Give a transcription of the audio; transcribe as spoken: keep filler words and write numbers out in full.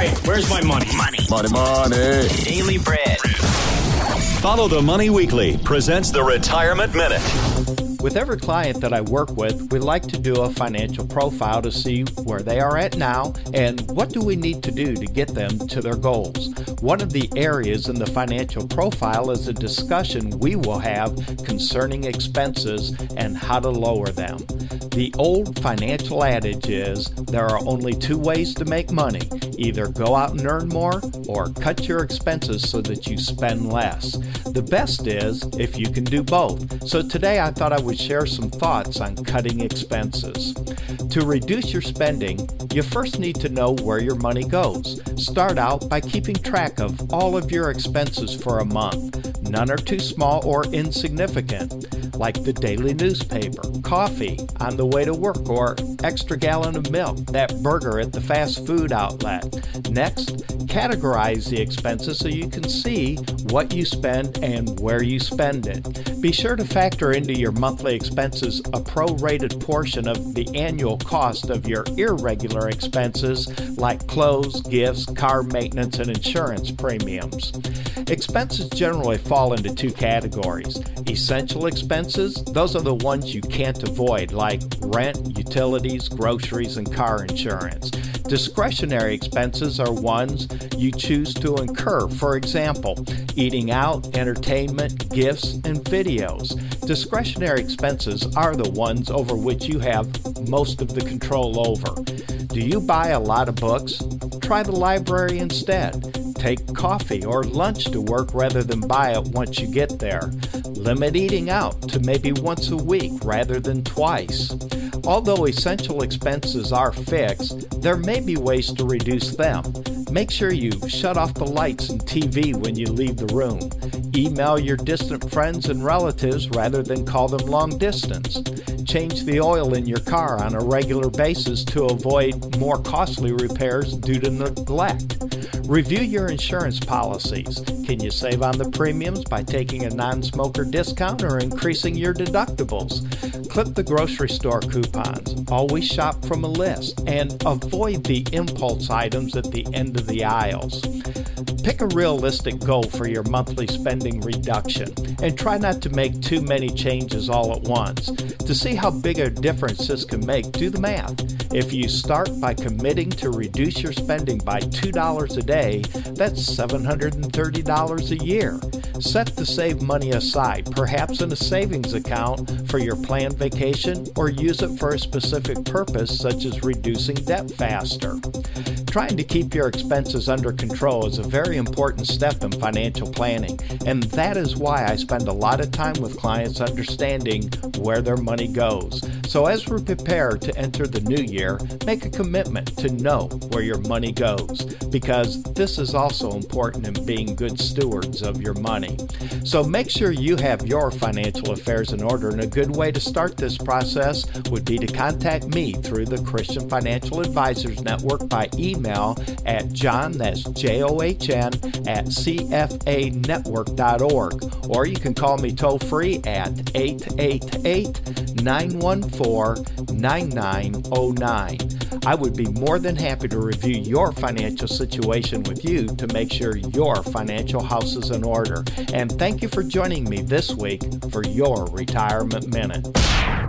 right, where's my money? Money. Money, money. Daily bread. Follow the Money Weekly presents the Retirement Minute. With every client that I work with, we like to do a financial profile to see where they are at now and what do we need to do to get them to their goals. One of the areas in the financial profile is a discussion we will have concerning expenses and how to lower them. The old financial adage is there are only two ways to make money. Either go out and earn more or cut your expenses so that you spend less. The best is if you can do both. So today I thought I would share some thoughts on cutting expenses. To reduce your spending, you first need to know where your money goes. Start out by keeping track of all of your expenses for a month. None are too small or insignificant, like the daily newspaper, coffee on the way to work, or extra gallon of milk, that burger at the fast food outlet. Next, categorize the expenses so you can see what you spend and where you spend it. Be sure to factor into your monthly expenses a prorated portion of the annual cost of your irregular expenses like clothes, gifts, car maintenance, and insurance premiums. Expenses generally fall into two categories. Essential expenses, those are the ones you can't avoid, like rent, utilities, groceries, and car insurance. Discretionary expenses are ones you choose to incur. For example, eating out, entertainment, gifts, and videos. Discretionary expenses are the ones over which you have most of the control over. Do you buy a lot of books? Try the library instead. Take coffee or lunch to work rather than buy it once you get there. Limit eating out to maybe once a week rather than twice. Although essential expenses are fixed, there may be ways to reduce them. Make sure you shut off the lights and T V when you leave the room. Email your distant friends and relatives rather than call them long distance. Change the oil in your car on a regular basis to avoid more costly repairs due to neglect. Review your insurance policies. Can you save on the premiums by taking a non-smoker discount or increasing your deductibles? Clip the grocery store coupons. Always shop from a list and avoid the impulse items at the end of the aisles. Pick a realistic goal for your monthly spending reduction and try not to make too many changes all at once. To see how big a difference this can make, do the math. If you start by committing to reduce your spending by two dollars a day, that's seven hundred thirty dollars a year. Set to save money aside, perhaps in a savings account for your planned vacation, or use it for a specific purpose such as reducing debt faster. Trying to keep your expenses under control is a very important step in financial planning, and that is why I spend a lot of time with clients understanding where their money goes. So as we prepare to enter the new year, make a commitment to know where your money goes, because this is also important in being good stewards of your money. So make sure you have your financial affairs in order, and a good way to start this process would be to contact me through the Christian Financial Advisors Network by email at John, that's J O H N, at C F A network dot org, or you can call me toll free at eight eight eight, nine one four, nine nine zero nine. I would be more than happy to review your financial situation with you to make sure your financial house is in order. And thank you for joining me this week for your Retirement Minute.